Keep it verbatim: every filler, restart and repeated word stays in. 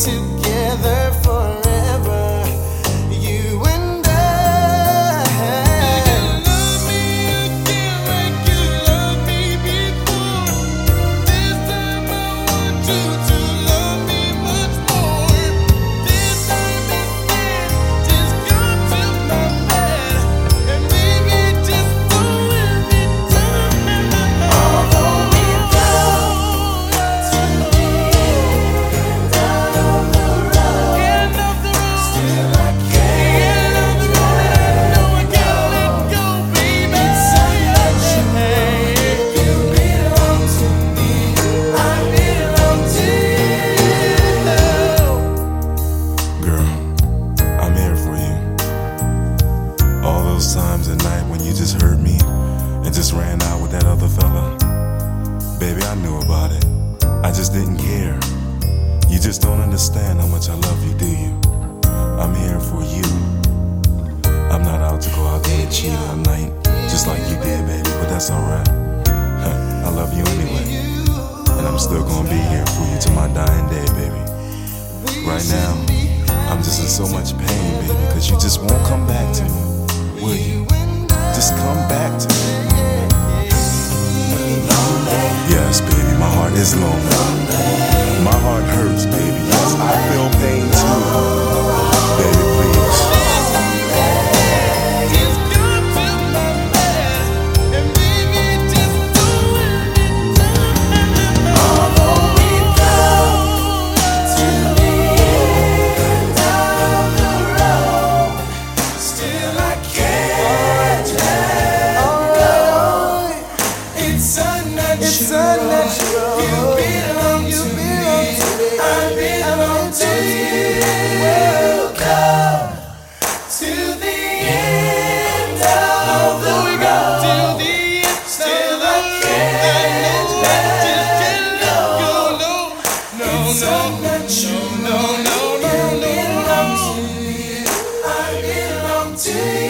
together forever. You and I. You love me again like you loved me before. This time I want you to love me much more. This time instead, just come to my bed and baby, just don't let me down. Although we go to the end of the road, end of the road, still I can't. End of the road, and I know I can't let go, baby. It's unnatural. You belong to me, I belong to you. Girl, I'm here for you. All those times at night when you just hurt me and just ran out with that other fella. Baby, I knew about it. I just didn't care. You just don't understand how much I love you, do you? I'm here for you. I'm not out to go out there and cheat all night, just like you did, baby, but that's alright. I love you anyway. And I'm still gonna be here for you till my dying day, baby. Right now, I'm just in so much pain, baby, cause you just won't come back to me, will you? Just come back to me. Yes, baby, my heart is lonely. My heart hurts, baby. Yes, I feel pain too. Baby, please. Just come to my bed and baby, just don't let me down. Although we go to the end of the road, still I can't let go. It's unnatural. It's unnatural. You belong to me. I belong to you. Come to the end of the road. Still I can't let go. No, no, no, no, no, no, no. I belong to you. I belong to you.